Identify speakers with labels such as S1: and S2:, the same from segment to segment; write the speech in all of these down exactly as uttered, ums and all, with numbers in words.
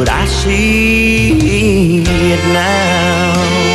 S1: but I see it now.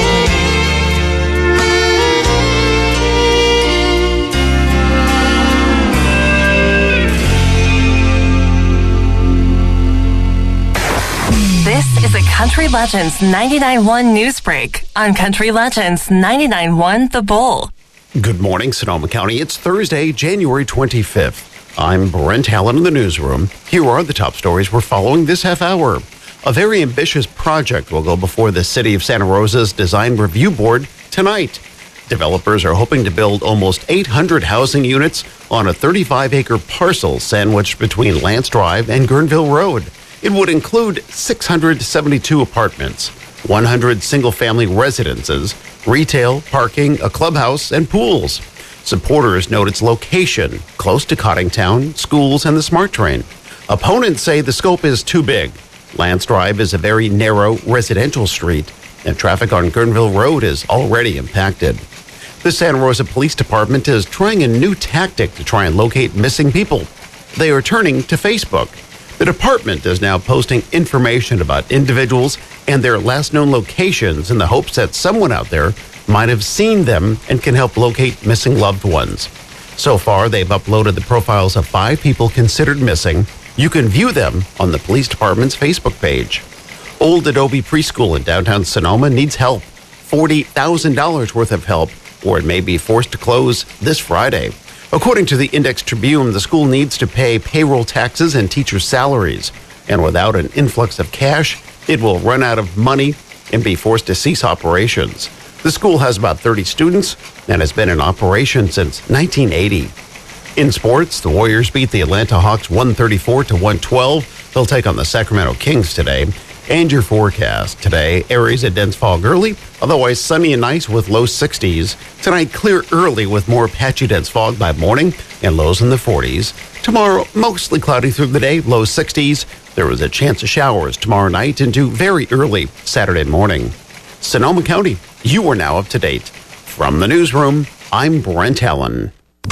S2: This is a Country Legends ninety-nine point one news break on Country Legends ninety-nine point one The Bull.
S3: Good morning, Sonoma County. It's Thursday, January twenty-fifth. I'm Brent Allen in the newsroom. Here are the top stories we're following this half hour. A very ambitious project will go before the City of Santa Rosa's Design Review Board tonight. Developers are hoping to build almost eight hundred housing units on a thirty-five acre parcel sandwiched between Lance Drive and Guerneville Road. It would include six hundred seventy-two apartments, one hundred single-family residences, retail, parking, a clubhouse, and pools. Supporters note its location, close to Cottingtown, schools, and the SMART train. Opponents say the scope is too big. Lance Drive is a very narrow residential street, and traffic on Guerneville Road is already impacted. The Santa Rosa Police Department is trying a new tactic to try and locate missing people. They are turning to Facebook. The department is now posting information about individuals and their last known locations in the hopes that someone out there might have seen them and can help locate missing loved ones. So far, they've uploaded the profiles of five people considered missing. You can view them on the police department's Facebook page. Old Adobe Preschool in downtown Sonoma needs help, forty thousand dollars worth of help, or it may be forced to close this Friday. According to the Index Tribune, the school needs to pay payroll taxes and teachers' salaries. And without an influx of cash, it will run out of money and be forced to cease operations. The school has about thirty students and has been in operation since nineteen eighty. In sports, the Warriors beat the Atlanta Hawks one thirty-four to one twelve. They'll take on the Sacramento Kings today. And your forecast today, areas of dense fog early, otherwise sunny and nice with low sixties. Tonight, clear early with more patchy dense fog by morning and lows in the forties. Tomorrow, mostly cloudy through the day, low sixties. There is a chance of showers tomorrow night into very early Saturday morning. Sonoma County, you are now up to date. From the newsroom, I'm Brent Allen.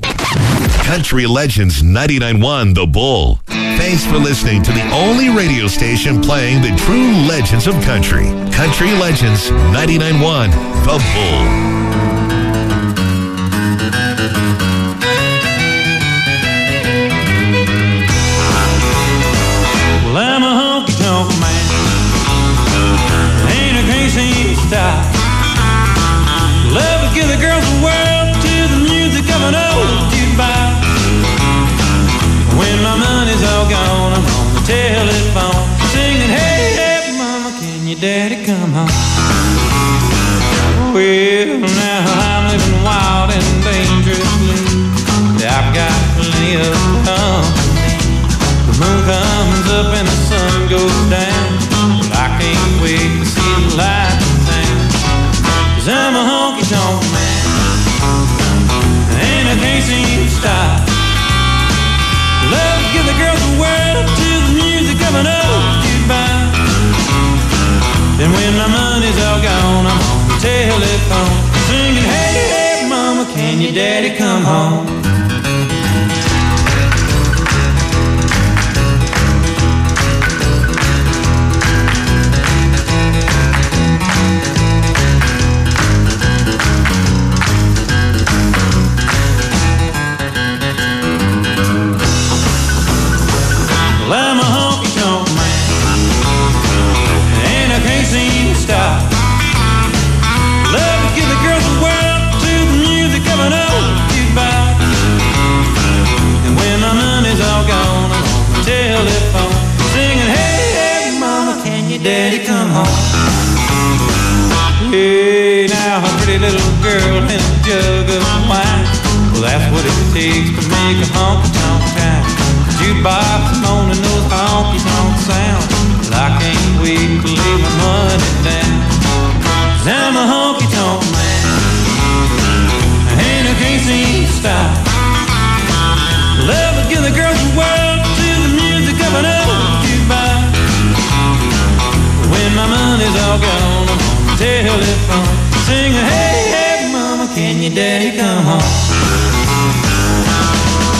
S4: Country Legends ninety-nine point one The Bull. Thanks for listening to the only radio station playing the true legends of country. Country Legends ninety-nine point one The Bull.
S5: Well, I'm a honky-tonk man. Ain't a crazy style. Love to give the girls the world to the music of an old jukebox. When my money's all gone, I'm on the telephone singing, hey, hey, mama, can your daddy come home? Well, now I'm living wild and dangerously. I've got plenty of company. The moon comes up and the sun goes down. Well, I can't wait to see the light in town. 'Cause I'm a honky-tonk man, and I can't seem to stop. Love to give the girls the world to the music of an old jukebox. Then when my money's all gone, I'm on the telephone singing, hey, hey, mama, can your daddy come home? Well, I'm a honky-tonk man, and I can't seem to stop. Love to give the girls the world to the music of an old jukebox. And when my money's all gone, I'm on the telephone singing, hey, hey, mama, can your daddy come home? Hey, now a pretty little girl and a jug of wine. Well, that's what it takes to make a honky-tonk time. Jukebox moaning those honky-tonk sounds. Well, I can't wait to lay my money down. 'Cause I'm a honky-tonk man, and I can't seem to stop. Love to give the girls the world to the music of an old jukebox. When my money's all gone, I'm on the telephone singing, hey, hey, mama, can your daddy come home?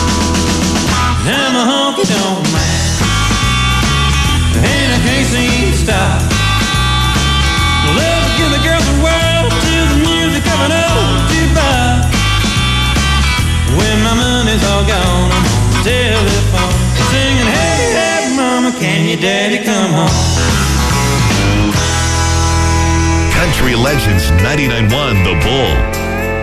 S5: I'm a honky-tonk man, and I can't seem money's all gone. I'm on the telephone singing, hey, hey, mama, can your daddy come home?
S4: Country Legends ninety-nine point one The Bull.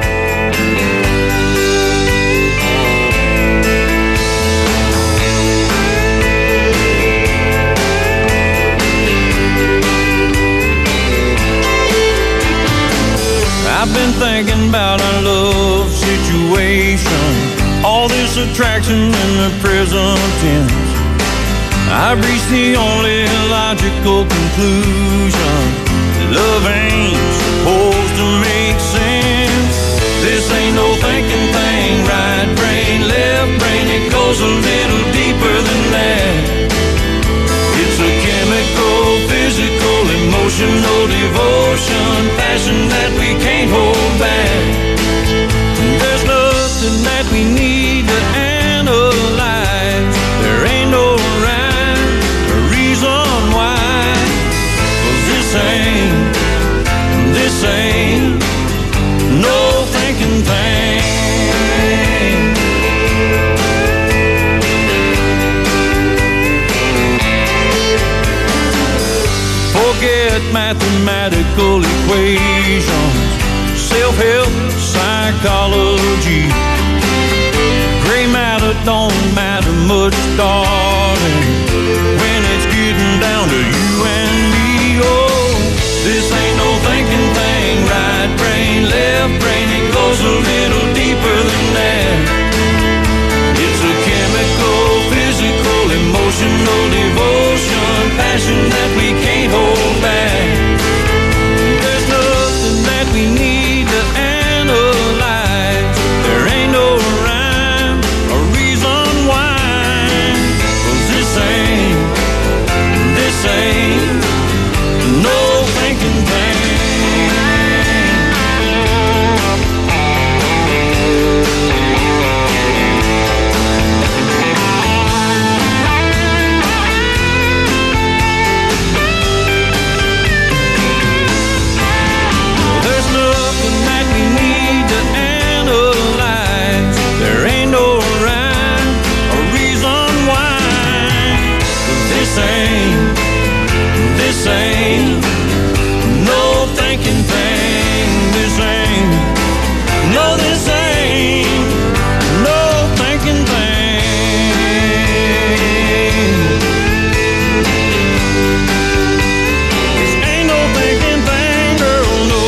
S5: I've been thinking about our love situation, all this attraction in the present tense. I've reached the only logical conclusion: love ain't supposed to make sense. This ain't no thinking thing, right brain, left brain, it goes a little deeper than that. It's a chemical, physical, emotional devotion, passion that we can't hold back. There's nothing that we need to analyze. There ain't no rhyme or reason why. 'Cause this ain't, this ain't no thinking thing. Forget mathematical equations, self-help, psychology. Gray matter don't matter much, darling, when it's getting down to you and me. Oh, this ain't no thinking thing, right brain, left brain, it goes a little deeper than that. It's a chemical, physical, emotional devotion, passion that we can't hold back. There's nothing that we need to analyze. There ain't no rhyme or reason why. 'Cause this ain't, this ain't no thinking thing. This ain't no thinking thing. This ain't, no, this ain't no thinking thing. This ain't no thinking thing, girl, no.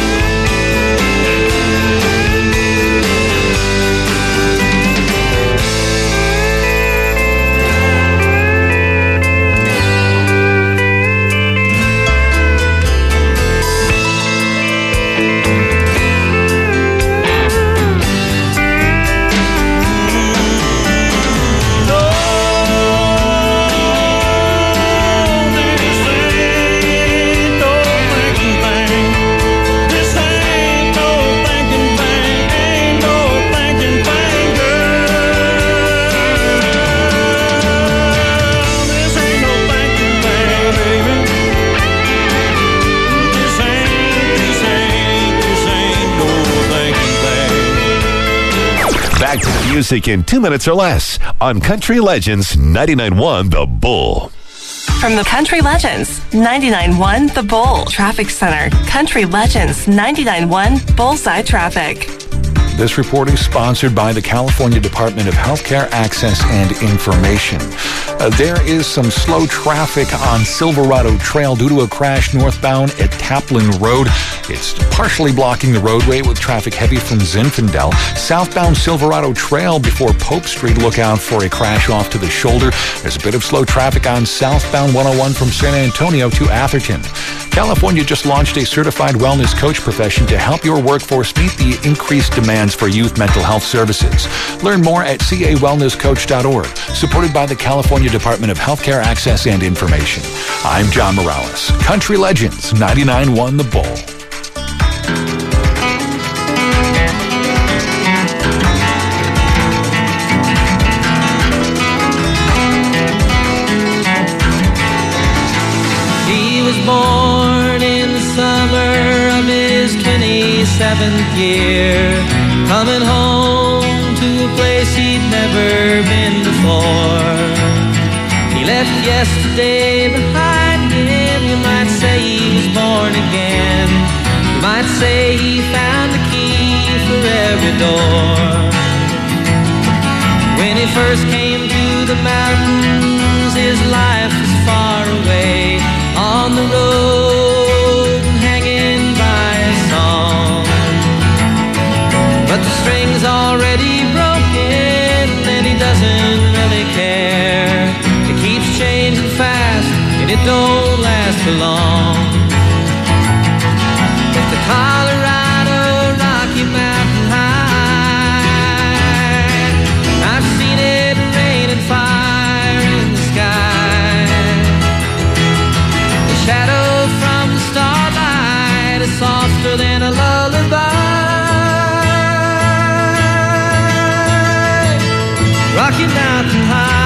S4: Back to the music in two minutes or less on Country Legends ninety-nine point one The Bull.
S2: From the Country Legends ninety-nine point one The Bull Traffic Center, Country Legends ninety-nine point one Bullseye Traffic.
S6: This report is sponsored by the California Department of Healthcare Access and Information. Uh, there is some slow traffic on Silverado Trail due to a crash northbound at Taplin Road. It's partially blocking the roadway with traffic heavy from Zinfandel. Southbound Silverado Trail before Pope Street, look out for a crash off to the shoulder. There's a bit of slow traffic on southbound one oh one from San Antonio to Atherton. California just launched a certified wellness coach profession to help your workforce meet the increased demands for youth mental health services. Learn more at c a wellness coach dot org, supported by the California Department of Healthcare Access and Information. I'm John Morales. Country Legends ninety-nine point one The Bull.
S7: He was born in the summer of his twenty-seventh year, coming home to a place he'd never been before. He left yesterday behind him. You might say he was born again. You might say he found a key for every door. When he first came to the mountains, his life was far away on the road, hanging by a song. But the string's already broken and he doesn't really care. It keeps changing fast and it don't last for long. It's the Colorado Rocky Mountain High. I've seen it rain and fire in the sky. The shadow from the starlight is softer than a lullaby. Rocky Mountain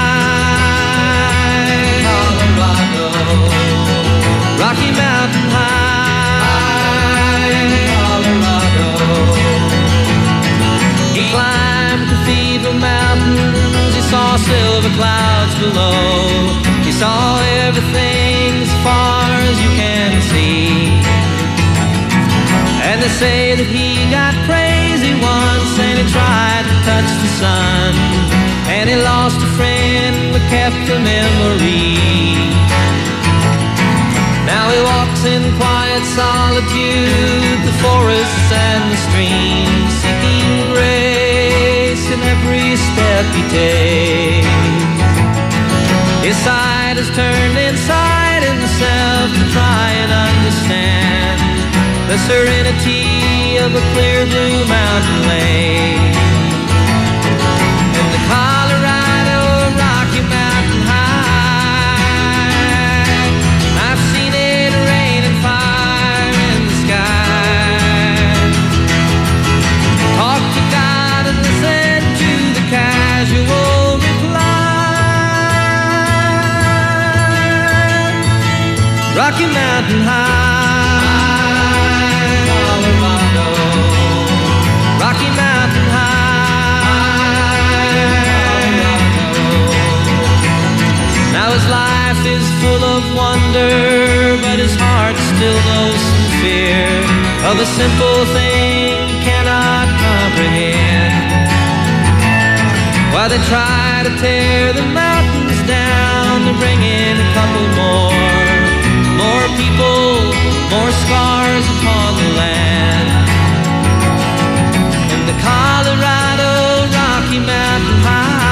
S7: High, Colorado. Rocky Mountain High, Colorado. He climbed Cathedral Mountains. He saw silver clouds below. He saw everything as far as you can see. And they say that he got crazy once and he tried to touch the sun. And he lost a friend but kept a memory. Now he walks in quiet solitude, the forests and the streams, seeking grace in every step he takes. His side is turned inside himself to try and understand the serenity of a clear blue mountain lake. And the Colorado Rocky Mountain High, I've seen it rain and fire in the sky. Talk to God and listen to the casual reply. Rocky Mountain High, Colorado. Rocky Mountain High, Colorado. Now his life is full of wonder, but his heart still knows some fear of a simple thing he cannot comprehend. While they try to tear the mountains down to bring in a couple more, more people, more scars upon the land. And the Colorado Rocky Mountain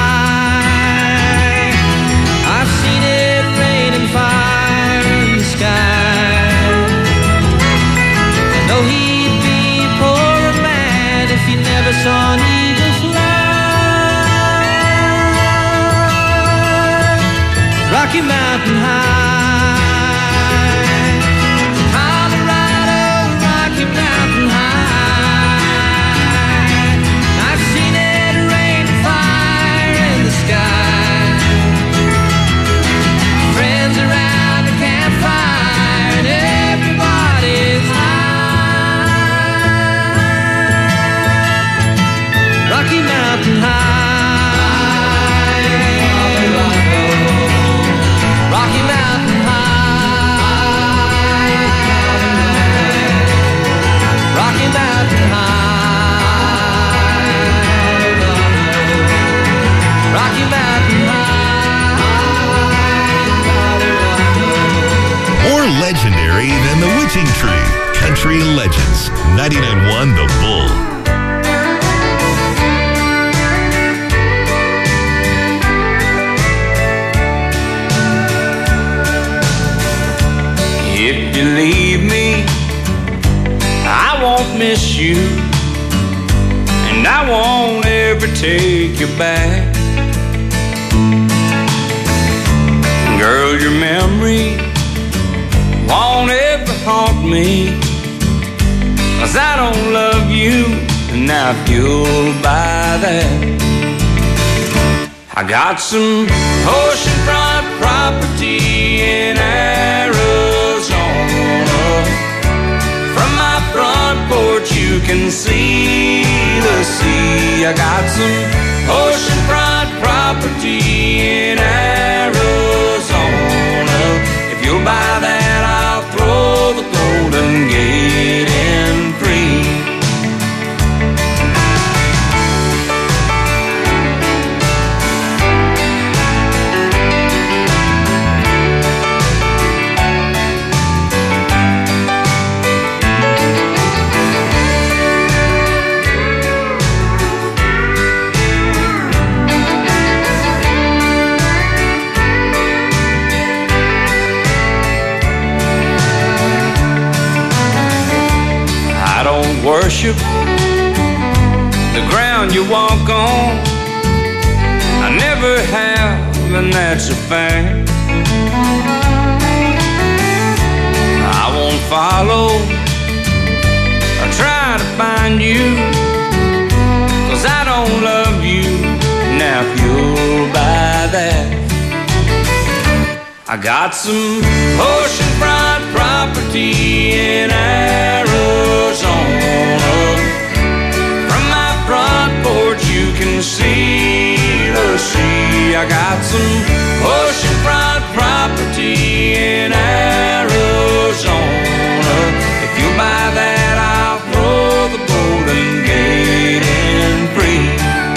S7: High, I've seen it rain and fire in the sky. I know he'd be poor and mad if he never saw an eagle fly. Rocky Mountain High, Colorado Rocky Mountain High, I've seen it rain and fire in the sky. Friends around the campfire and everybody's high. Rocky Mountain High, Colorado. Rocky Mountain High, Rocky Mountain High, Rocky Mountain High.
S4: More legendary than the Witching Tree. Country Legends. ninety-nine point one The Bull.
S5: If you leave me, I won't miss you, and I won't ever take you back. Girl, your memory won't ever haunt me, 'cause I don't love you, and now you'll buy that. I got some oceanfront property in Arizona. From my front porch you can see the sea. I got some oceanfront property in Arizona. If you'll buy that, I'll throw the Golden Gate in free. Worship the ground you walk on. I never have, and that's a fact. I won't follow or try to find you, 'cause I don't love you. Now if you'll buy that, I got some oceanfront property in Arizona. From my front porch you can see the sea. I got some oceanfront property in Arizona. If you buy that, I'll throw the Golden Gate in free.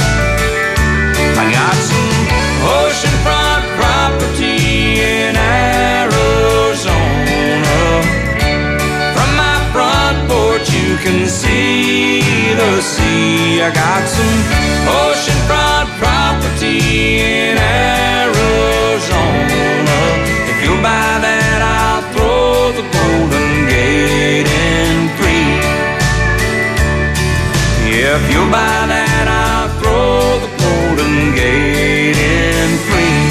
S5: I got some oceanfront property in Arizona. From my front porch you can see the sea. I got some oceanfront property in Arizona. If you'll buy that, I'll throw the Golden Gate in free. Yeah, if you'll buy that, I'll throw the Golden Gate in free.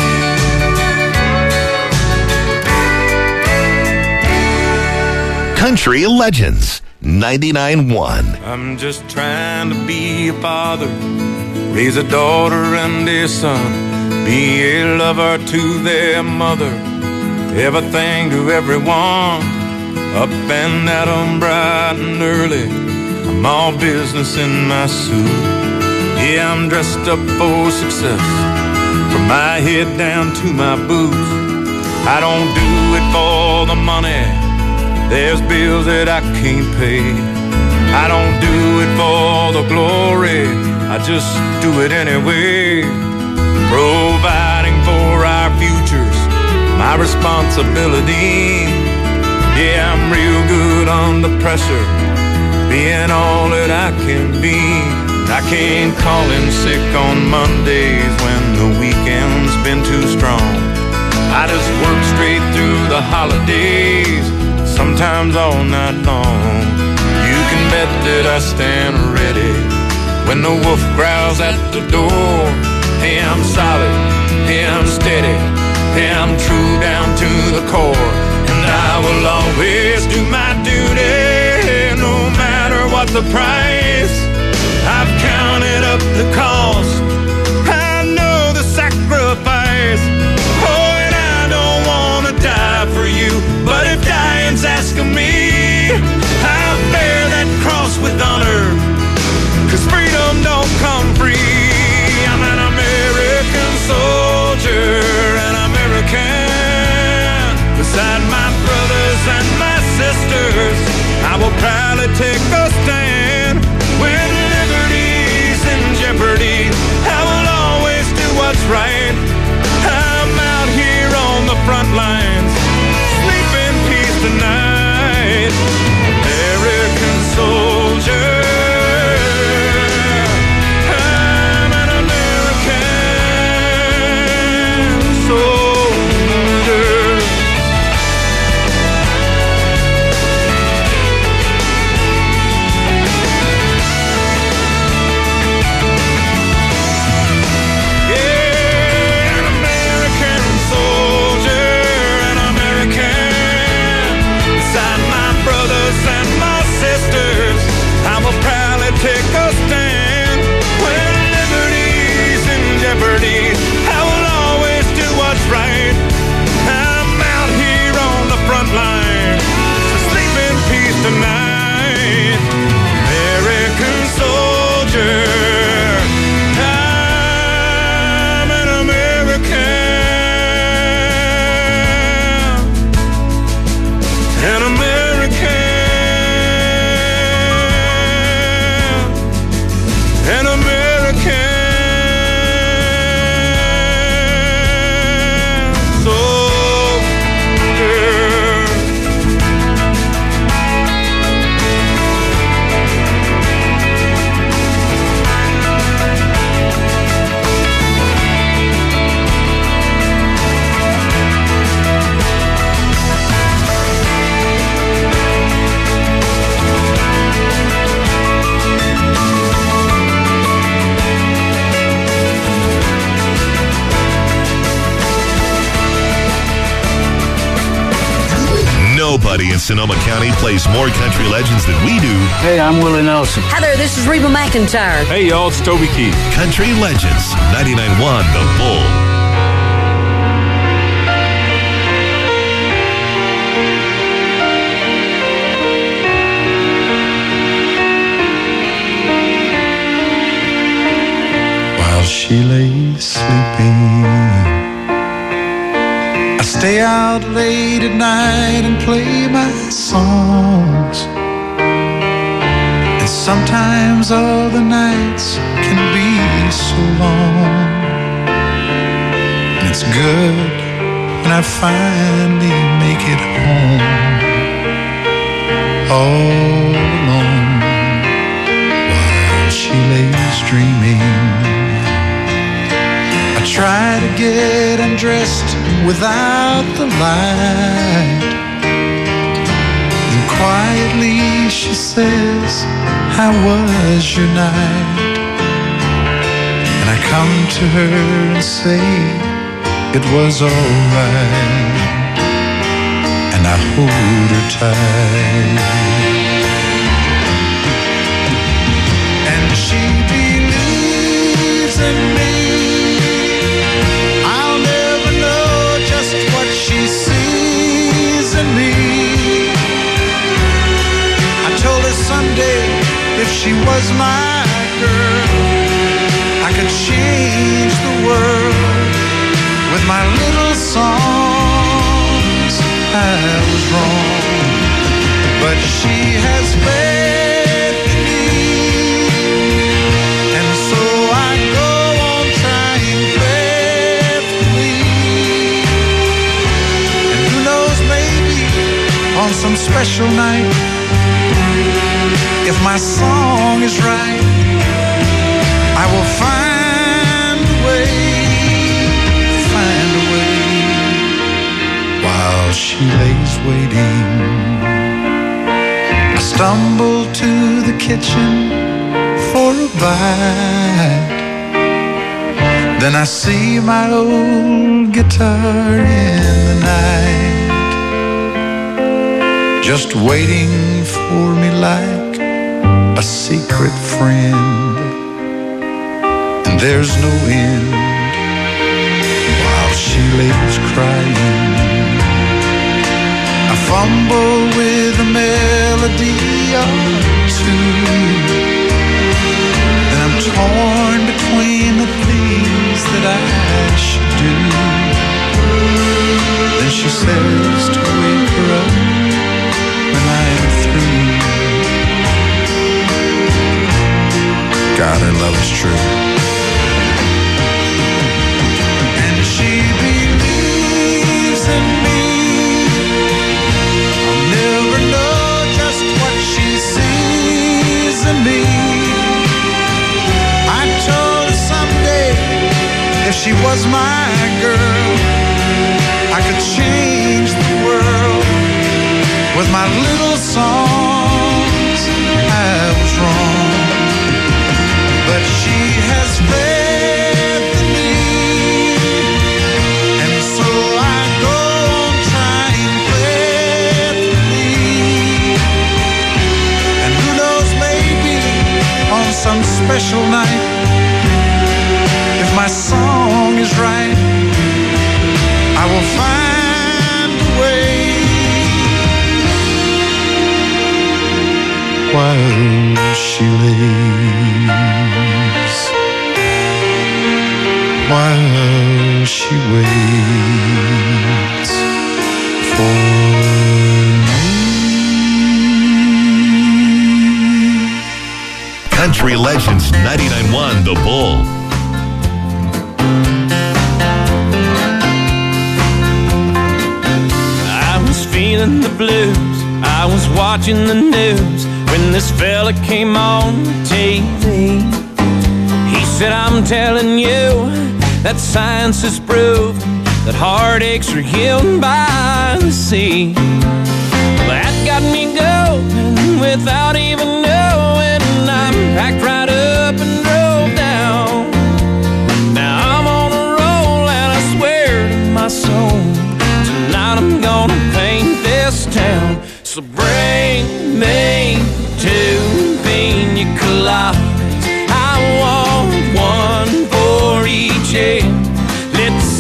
S4: Country Legends ninety-nine point one.
S5: I'm just trying to be a father, raise a daughter and a son, be a lover to their mother, everything to everyone. Up and at 'em bright and early, I'm all business in my suit. Yeah, I'm dressed up for success, from my head down to my boots. I don't do it for the money, there's bills that I can't pay. I don't do it for the glory, I just do it anyway. Providing for our futures, my responsibility. Yeah, I'm real good under pressure, being all that I can be. I can't call in sick on Mondays when the weekend's been too strong. I just work straight through the holidays, sometimes all night long. You can bet that I stand ready when the wolf growls at the door. Hey, I'm solid, hey, I'm steady, hey, I'm true down to the core. And I will always do my duty, no matter what the price. I've counted up the cost, I know the sacrifice. Oh, and I don't want to die for you, but if dying's asking me, I'll bear that cross with honor, 'cause freedom don't come free. I'm an American soldier, an American. Beside my brothers and my sisters, I will proudly take a stand.
S4: Nobody in Sonoma County plays more country legends than we do.
S8: Hey, I'm Willie Nelson.
S9: Hi there, this is Reba McEntire.
S10: Hey, y'all, it's Toby Keith.
S4: Country Legends, ninety-nine point one The Bull.
S11: While she lays sleeping, I stay out late at night and play my songs. And sometimes all the nights can be so long. And it's good when I finally make it home, all alone, while she lays dreaming. I try to get undressed without the light, and quietly she says, how was your night? And I come to her and say, it was alright, and I hold her tight. And she believes in me. She sees in me. I told her someday if she was my girl, I could change the world with my little songs. I was wrong, but she has faith in me, and so I go on trying faithfully. On some special night, if my song is right, I will find a way, find a way. While she lays waiting, I stumble to the kitchen for a bite. Then I see my old guitar in the night, just waiting for me like a secret friend. And there's no end while she lays crying. I fumble with a melody or two, and I'm torn between the things that I should do. Then she says to wake her up when I'm through. God, her love is true. And she believes in me. I'll never know just what she sees in me. I told her someday if she was my girl, I could change the world with my little songs. I was wrong, but she has faith in me, and so I go on trying faithfully. And who knows, maybe on some special night, if my song is right, I will find a way. While she lays, while she waits for me.
S4: Country Legends, ninety-nine point one The Bull.
S5: I was feeling the blues, I was watching the news when this fella came on T V. He said, I'm telling you that science has proved that heartaches are healed by the sea. That got me going without even knowing. I packed right up and drove down. Now I'm on a roll and I swear to my soul, tonight I'm gonna paint this town.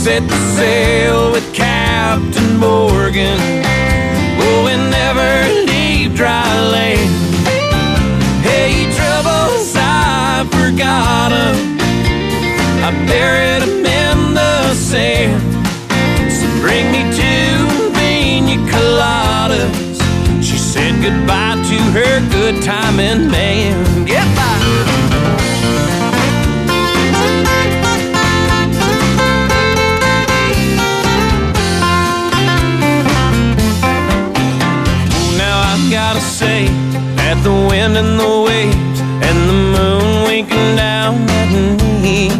S5: set sail with Captain Morgan. Oh, and never leave dry land. Hey, troubles, I forgot 'em. I buried 'em in the sand. So bring me two pina coladas. She said goodbye to her good timing man. Goodbye. Gotta say that the wind and the waves and the moon winking down at me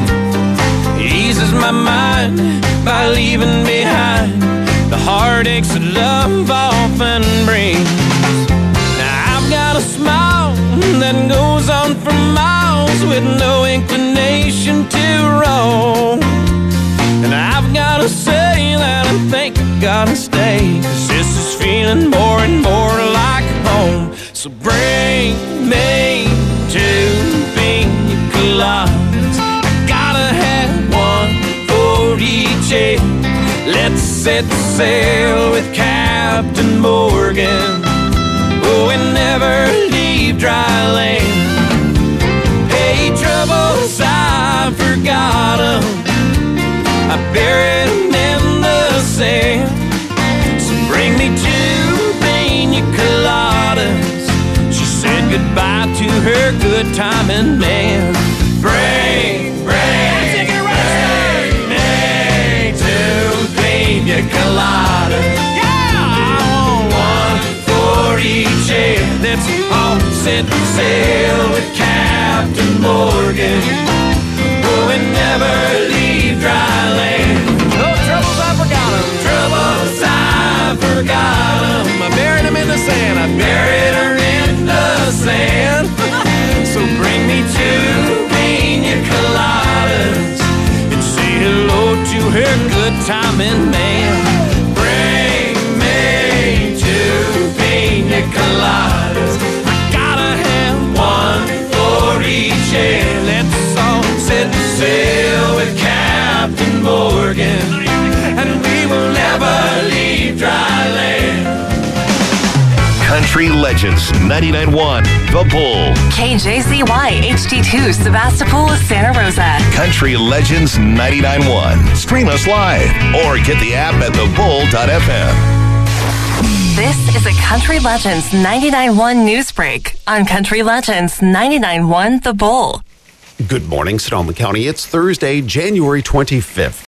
S5: eases my mind by leaving behind the heartaches that love often brings. Now I've got a smile that goes on for miles with no inclination to roam. And I've gotta say that I think I gotta stay, 'cause this is feeling more and more like home. So bring me two pina coladas. I gotta have one for each head. Let's set sail with Captain Morgan. Oh, and never leave dry land. Hey, troubles, I forgot 'em. I buried 'em in the sand. So bring me two pina coladas. She said goodbye to her good timing man. Bring, bring, bring me two pina coladas. Yeah, I want one for each head. Let's all set sail with Captain Morgan. Oh, and never leave dry land. No troubles, I forgot 'em. Troubles, I forgot 'em. I buried 'em in the sand. I buried her in the sand. So bring me two pina coladas and say hello to her good timing man. Bring me two pina coladas. I gotta have one for each head. Let's all set sail with Captain Morgan, and we will never leave dry land.
S4: Country Legends ninety-nine point one, The Bull.
S2: K J Z Y H D two, Sebastopol, Santa Rosa.
S4: Country Legends ninety-nine point one. Stream us live or get the app at the bull dot f m.
S2: This is a Country Legends ninety-nine point one news break on Country Legends ninety-nine point one The Bull.
S3: Good morning, Sonoma County. It's Thursday, January twenty-fifth.